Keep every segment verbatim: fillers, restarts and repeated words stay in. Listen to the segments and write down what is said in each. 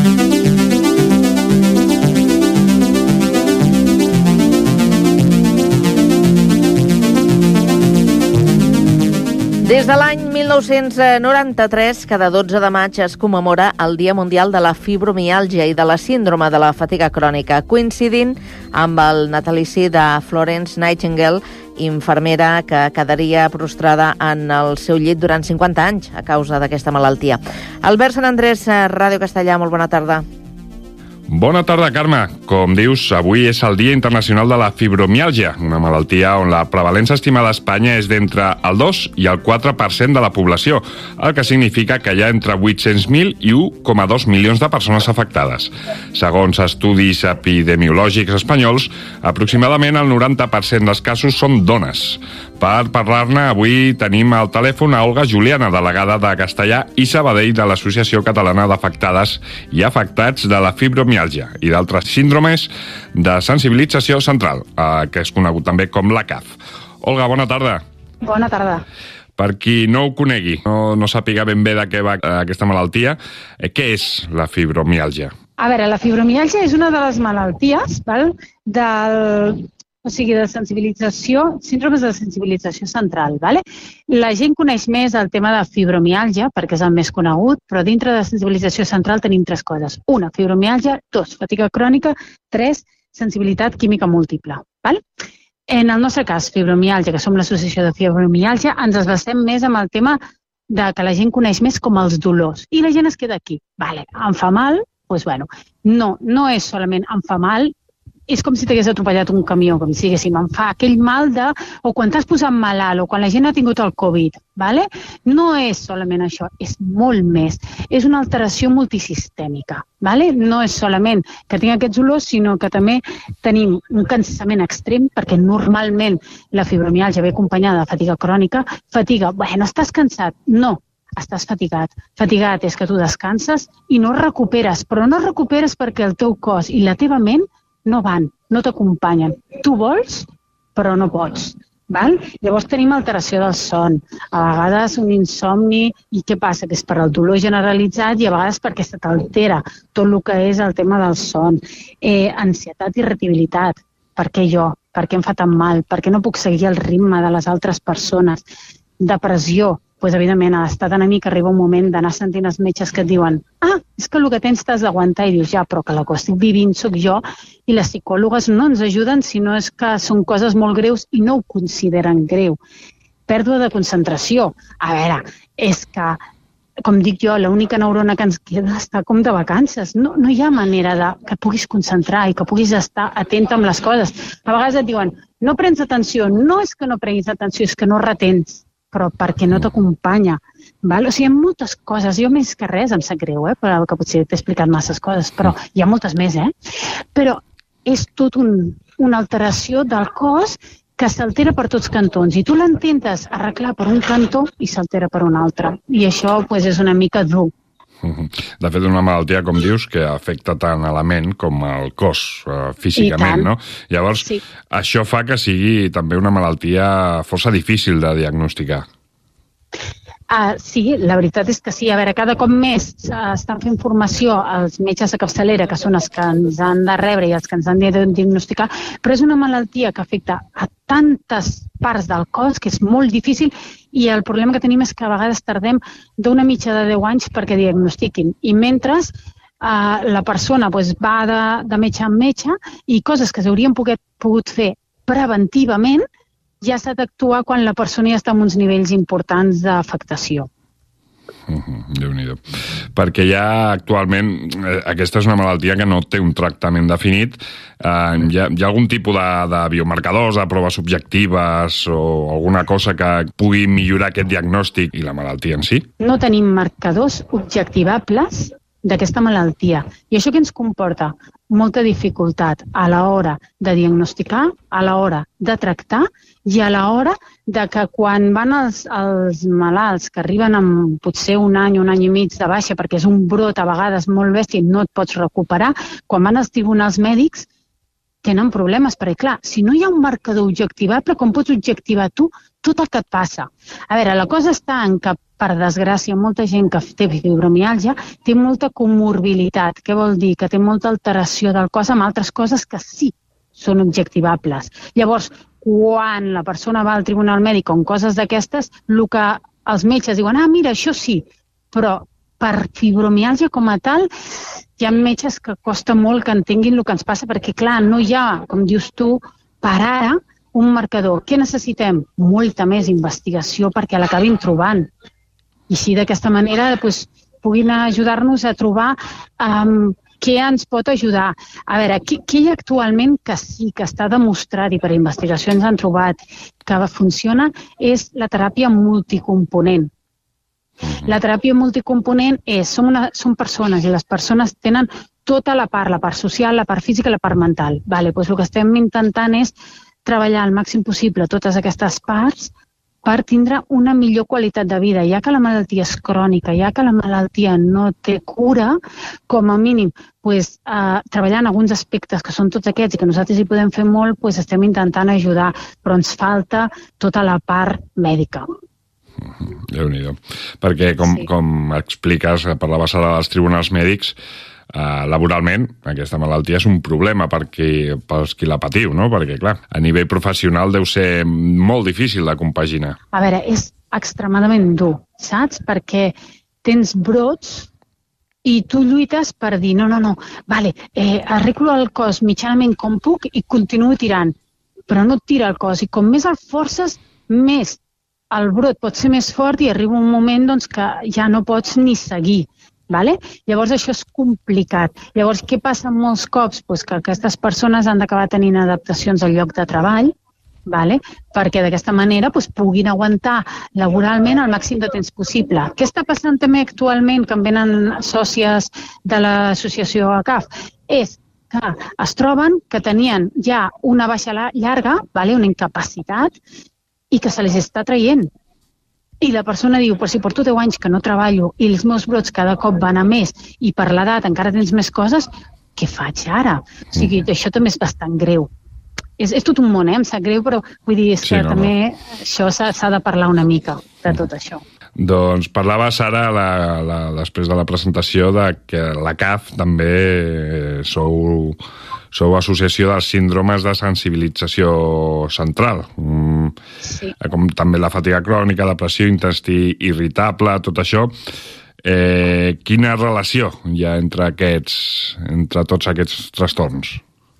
Des de l'any mil nou-cents noranta-tres, cada dotze de maig es commemora el Dia Mundial de la Fibromiàlgia i de la Síndrome de la Fatiga Crònica, coincidint amb el natalici de Florence Nightingale, infermera que quedaria prostrada en el seu llit durant cinquanta anys a causa d'aquesta malaltia. Albert Sant Andrés, Ràdio Castellà, molt bona tarda. Bona tarda, Carme. Com dius, avui és el Dia Internacional de la Fibromiàlgia, una malaltia on la prevalença estimada a Espanya és d'entre el dos i el quatre per cent de la població, el que significa que hi ha entre vuit-cents mil i un coma dos milions de persones afectades. Segons estudis epidemiològics espanyols, aproximadament el noranta per cent dels casos són dones. Per parlar-ne, avui tenim al telèfon a Olga Juliana, delegada de Castellà i Sabadell de l'Associació Catalana d'Afectades i Afectats de la Fibromiàlgia i d'altres síndromes de sensibilització central, eh, que és conegut també com la C A F. Olga, bona tarda. Bona tarda. Per qui no ho conegui, no, no sàpiga ben bé de què va aquesta malaltia, eh, què és la fibromiàlgia? A veure, la fibromiàlgia és una de les malalties, val? Del... o sigui, de sensibilització, síndromes de sensibilització central. Vale? La gent coneix més el tema de fibromiàlgia, perquè és el més conegut, però dintre de sensibilització central tenim tres coses. Una, fibromiàlgia, dos, fatiga crònica, tres, sensibilitat química múltiple. Val? En el nostre cas, fibromiàlgia, que som l'associació de fibromiàlgia, ens esbastem més amb el tema de que la gent coneix més com els dolors. I la gent es queda aquí. Vale, em fa mal? Doncs bueno, no, no és solament em fa mal, és com si t'hagués atropellat un camió, com si diguéssim, em fa aquell mal de... o quan t'has posat malalt, o quan la gent ha tingut el Covid, ¿vale? No és solament això, és molt més. És una alteració multisistèmica, ¿vale? No és solament que tinc aquests dolors, sinó que també tenim un cansament extrem, perquè normalment la fibromiàlgia ve acompanyada de fatiga crònica. Fatiga, bueno, estàs cansat? No, estàs fatigat. Fatigat és que tu descanses i no recuperes, però no recuperes perquè el teu cos i la teva ment no van, no t'acompanyen. Tu vols, però no pots. Val? Llavors tenim alteració del son, a vegades un insomni, i què passa? Que és per al dolor generalitzat i a vegades perquè se t'altera tot el que és el tema del son. Eh, ansietat i irritabilitat. Per què jo? Per què em fa tan mal? Per què no puc seguir el ritme de les altres persones? Depressió. Doncs, evidentment, a l'estat anèmic arriba un moment d'anar sentint els metges que et diuen ah, és que el que tens t'has d'aguantar, i dius, ja, però que la que estic vivint soc jo, i les psicòlogues no ens ajuden si no és que són coses molt greus i no ho consideren greu. Pèrdua de concentració. A veure, és que, com dic jo, l'única neurona que ens queda està com de vacances. No, no hi ha manera de que puguis concentrar i que puguis estar atenta amb les coses. A vegades et diuen, no prens atenció. No és que no prenguis atenció, és que no retens, però perquè no t'acompanya. Val? O sigui, hi ha moltes coses. Jo més que res em sap greu, eh? Però que potser t'he explicat masses coses, però hi ha moltes més, eh? Però és tot un, una alteració del cos que s'altera per tots cantons. I tu l'intentes arreglar per un cantó i s'altera per un altre. I això pues, és una mica dur. De fet, una malaltia, com dius, que afecta tant a la ment com al cos, uh, físicament, no? Llavors, sí. Això fa que sigui també una malaltia força difícil de diagnosticar. Uh, sí, la veritat és que sí. A veure, cada cop més uh, estan fent formació als metges de capçalera, que són els que ens han de rebre i els que ens han de diagnosticar, però és una malaltia que afecta a tantes parts del cos que és molt difícil, i el problema que tenim és que a vegades tardem d'una mitja de deu anys perquè diagnostiquin. I mentre uh, la persona pues, va de, de metge en metge i coses que s'haurien pogut, pogut fer preventivament ja s'ha d'actuar quan la persona ja està en uns nivells importants d'afectació. Uh-huh, Déu-n'hi-do. Perquè ja actualment eh, aquesta és una malaltia que no té un tractament definit. Eh, hi, ha, hi ha algun tipus de, de biomarcadors, de proves objectives o alguna cosa que pugui millorar aquest diagnòstic i la malaltia en si? No tenim marcadors objectivables d'aquesta malaltia. I això què ens comporta? Molta dificultat a l'hora de diagnosticar, a l'hora de tractar i a l'hora de que quan van els, els malalts que arriben amb potser un any, un any i mig de baixa, perquè és un brot a vegades molt bèstia i no et pots recuperar, quan van als tribunals mèdics tenen problemes, perquè clar, si no hi ha un marcador objectivable, com pots objectivar tu tot el que et passa? A veure, la cosa està en que per desgràcia, molta gent que té fibromiàlgia té molta comorbilitat. Què vol dir? Que té molta alteració del cos amb altres coses que sí són objectivables. Llavors, quan la persona va al tribunal mèdic amb coses d'aquestes, el que els metges diuen, ah, mira, això sí, però per fibromiàlgia com a tal, hi ha metges que costa molt que entenguin el que ens passa, perquè, clar, no hi ha, com dius tu, per ara, un marcador. Què necessitem? Molta més investigació perquè l'acabin trobant. I així, d'aquesta manera, doncs, puguin ajudar-nos a trobar um, què ens pot ajudar. A veure, què, què hi ha actualment que sí, que està demostrat i per investigacions han trobat que funciona, és la teràpia multicomponent. La teràpia multicomponent és, som, una, som persones i les persones tenen tota la part, la part social, la part física i la part mental. Vale, doncs el que estem intentant és treballar al màxim possible totes aquestes parts per tindre una millor qualitat de vida. Ja que la malaltia és crònica, ja que la malaltia no té cura, com a mínim, pues, eh, treballant alguns aspectes que són tots aquests i que nosaltres hi podem fer molt, pues, estem intentant ajudar, però ens falta tota la part mèdica. Déu-n'hi-do. Perquè, com, sí. com expliques, parlaves ara dels tribunals mèdics, Uh, laboralment, aquesta malaltia és un problema per qui, per qui la patiu, no? Perquè, clar, a nivell professional deu ser molt difícil de compaginar. A veure, és extremadament dur, saps? Perquè tens brots i tu lluites per dir, no, no, no, vale, eh, arreglo el cos mitjanament com puc i continuo tirant, però no et tira el cos. I com més el forces, més el brot pot ser més fort i arriba un moment doncs, que ja no pots ni seguir. Vale? Llavors això és complicat. Llavors què passa molts cops? Pues que aquestes persones han d'acabar tenint adaptacions al lloc de treball, vale? Perquè d'aquesta manera pues, puguin aguantar laboralment el màxim de temps possible. Què està passant també actualment, que em venen sòcies de l'associació A C A F? És que es troben que tenien ja una baixa llarga, vale? Una incapacitat, i que se les està traient. I la persona diu, però si porto deu anys que no treballo i els meus brots cada cop van a més i per l'edat encara tens més coses, què faig ara? O sigui, això també és bastant greu. És, és tot un món, eh? Em sap greu, però vull dir, és que sí, no, també no. Això s'ha de parlar una mica de tot això. Doncs parlaves ara, la, la, després de la presentació, de que la C A F també sou... Sou associació dels síndromes de sensibilització central, sí. Com també la fatiga crònica, depressió, intestí irritable, tot això. Eh, quina relació hi ha entre, aquests, entre tots aquests trastorns?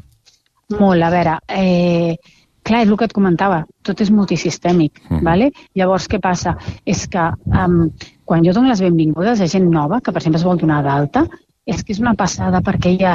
Molt, a veure, eh, clar, és el que et comentava, tot és multisistèmic, uh-huh. Vale? Llavors què passa? És que um, quan jo dono les benvingudes a gent nova, que per exemple es vol donar d'alta, és que és una passada perquè hi ha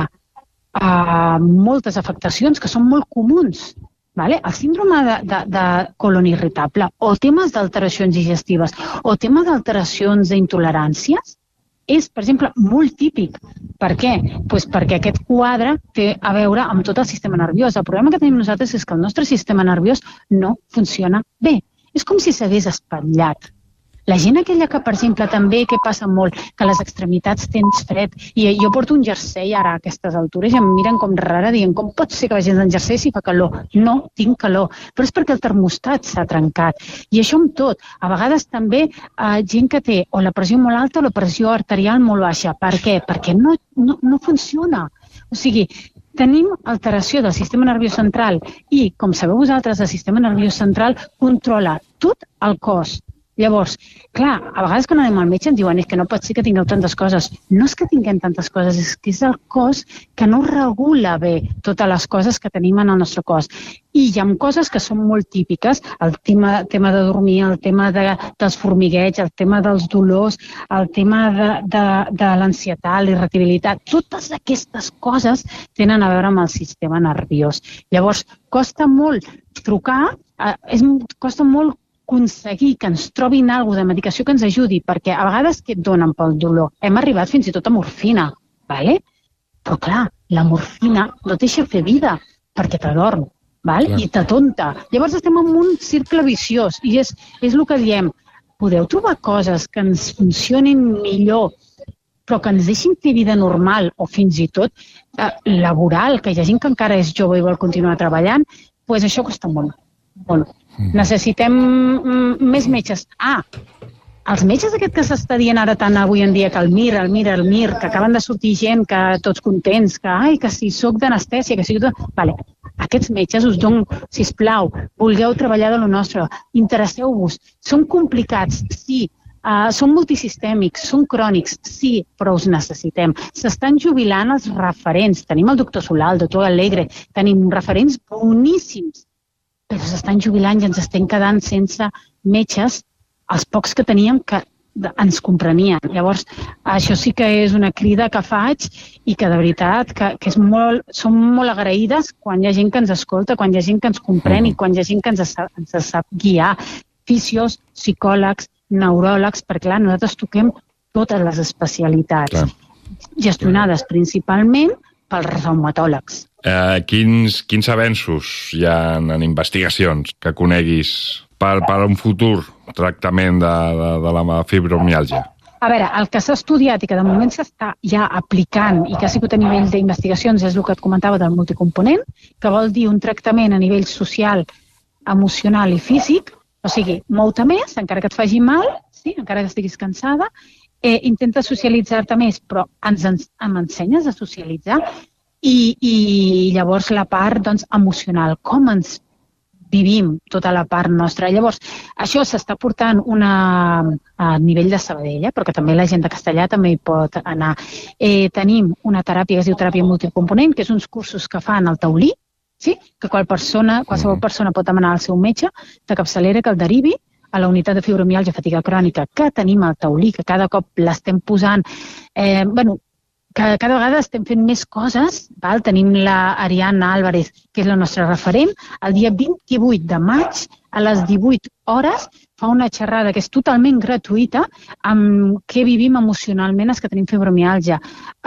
Uh, moltes afectacions que són molt comuns. Vale? El síndrome de, de, de colon irritable o temes d'alteracions digestives o temes d'alteracions d'intoleràncies és, per exemple, molt típic. Per què? Pues perquè aquest quadre té a veure amb tot el sistema nerviós. El problema que tenim nosaltres és que el nostre sistema nerviós no funciona bé. És com si s'hagués espatllat. La gent aquella que, per exemple, també, que passa molt, que a les extremitats tens fred, i jo porto un jersei ara a aquestes altures i em miren com rara, dient com pot ser que vagis en jersei si fa calor? No, tinc calor, però és perquè el termostat s'ha trencat. I això amb tot. A vegades també eh, gent que té o la pressió molt alta o la pressió arterial molt baixa. Per què? Perquè no, no, no funciona. O sigui, tenim alteració del sistema nerviós central i, com sabeu vosaltres, el sistema nerviós central controla tot el cos. Llavors, clar, a vegades quan anem al metge ens diuen és que no pot ser que tingueu tantes coses. No és que tinguem tantes coses, és que és el cos que no regula bé totes les coses que tenim en el nostre cos. I hi ha coses que són molt típiques, el tema, tema de dormir, el tema de, dels formigueig, el tema dels dolors, el tema de, de, de l'ansietat, l'irritabilitat, totes aquestes coses tenen a veure amb el sistema nerviós. Llavors, costa molt trucar, eh, és, costa molt aconseguir que ens trobin alguna de medicació que ens ajudi, perquè a vegades que et donen pel dolor? Hem arribat fins i tot a morfina, ¿vale? Però clar, la morfina no et deixa fer vida perquè t'adorm, ¿vale? I t'atonta. Llavors estem en un cercle viciós i és, és el que diem, podeu trobar coses que ens funcionin millor però que ens deixin fer vida normal o fins i tot eh, laboral, que hi ha gent que encara és jove i vol continuar treballant, doncs això costa molt. Bueno, necessitem més metges. Ah, els metges aquest que s'està dient ara tant avui en dia, que el Mir, el Mir, el Mir, que acaben de sortir gent, que tots contents, que ai, que si soc d'anestèsia, que si... Vale. Aquests metges us dono, sisplau, vulgueu treballar de lo nostre, interesseu-vos. Són complicats, sí. Uh, són multisistèmics, són crònics, sí, però us necessitem. S'estan jubilant els referents. Tenim el doctor Solà, el doctor Alegre, tenim referents boníssims, però s'estan jubilant i ens estem quedant sense metges, els pocs que teníem que ens comprenien. Llavors, això sí que és una crida que faig i que de veritat que, que és molt, som molt agraïdes quan hi ha gent que ens escolta, quan hi ha gent que ens comprèn i quan hi ha gent que ens, ens sap guiar. Fisios, psicòlegs, neuròlegs, perquè clar, nosaltres toquem totes les especialitats, clar, gestionades principalment pels reumatòlegs. Eh, quins, quins avenços hi ha en, en investigacions que coneguis per, per un futur tractament de, de, de la fibromiàlgia? A veure, el que s'ha estudiat i que de moment s'està ja aplicant i que ha sigut a nivell d'investigacions és el que et comentava del multicomponent, que vol dir un tractament a nivell social, emocional i físic. O sigui, mou-te més, encara que et faci mal, sí? Encara que estiguis cansada, eh, intenta socialitzar-te més, però ens, ens em ensenyes a socialitzar i, i llavors la part doncs, emocional, com ens vivim tota la part nostra. Llavors, això s'està portant una, a nivell de Sabadell, però que també la gent de Castellà també hi pot anar. Eh, tenim una teràpia que es diu teràpia multicomponent, que és uns cursos que fan al taulí, sí? Que qual persona, qualsevol persona pot demanar al seu metge de capçalera que el derivi a la unitat de fibromiàlgia fatiga crònica que tenim al taulí, que cada cop l'estem posant, eh, bueno, que cada vegada estem fent més coses, val? Tenim la Ariadna Álvarez, que és la nostra referent, el dia vint-i-vuit de maig, a les divuit hores, fa una xerrada que és totalment gratuïta amb què vivim emocionalment els que tenim fibromiàlgia.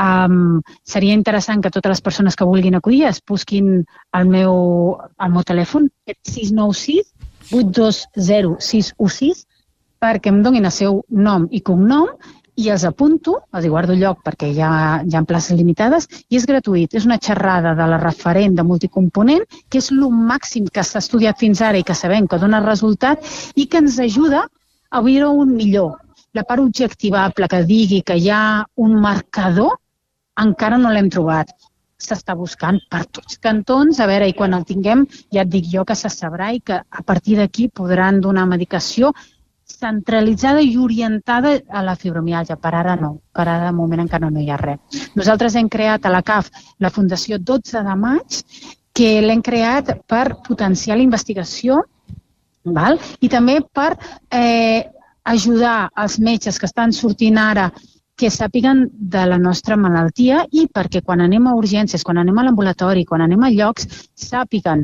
Um, seria interessant que totes les persones que vulguin acudir es busquin el meu, el meu telèfon, sis nou sis, vuit dos zero, sis u sis, perquè em donin el seu nom i cognom i els apunto, els hi guardo lloc perquè hi ha, hi ha places limitades, i és gratuït. És una xerrada de la referent de multicomponent, que és el màxim que s'ha estudiat fins ara i que sabem que dona resultat i que ens ajuda a viure un millor. La part objectivable que digui que hi ha un marcador encara no l'hem trobat. S'està buscant per tots cantons, a veure, i quan el tinguem ja et dic jo que se sabrà i que a partir d'aquí podran donar medicació centralitzada i orientada a la fibromiàlgia. Per ara no, per ara de moment encara no hi ha res. Nosaltres hem creat a la C A F la Fundació dotze de maig, que l'hem creat per potenciar la investigació, val? I també per eh, ajudar els metges que estan sortint ara que sàpiguen de la nostra malaltia i perquè quan anem a urgències, quan anem a l'ambulatori, quan anem a llocs, sàpiguen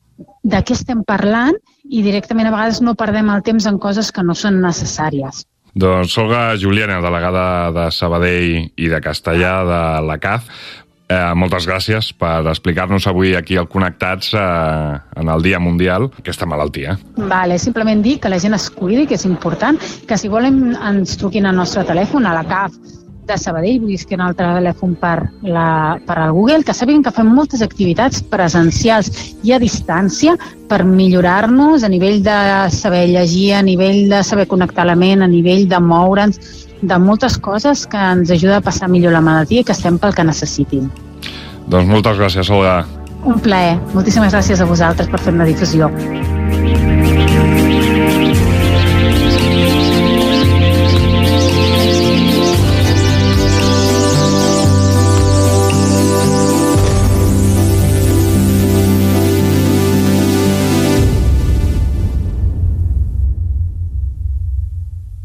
de què estem parlant i directament a vegades no perdem el temps en coses que no són necessàries. Doncs Olga Juliana, delegada de Sabadell i de Castellà de la C A F, eh, moltes gràcies per explicar-nos avui aquí al Connectats eh, en el Dia Mundial aquesta malaltia. Vale, simplement dir que la gent es cuidi, que és important, que si volen ens truquin al nostre telèfon, a la C A F de Sabadell, vull dir que en el telèfon per, la, per al Google, que sàpiguen que fem moltes activitats presencials i a distància per millorar-nos a nivell de saber llegir, a nivell de saber connectar la ment, a nivell de moure'ns, de moltes coses que ens ajuda a passar millor la malaltia i que estem pel que necessitin. Doncs moltes gràcies, Olga. Un plaer. Moltíssimes gràcies a vosaltres per fer una difusió.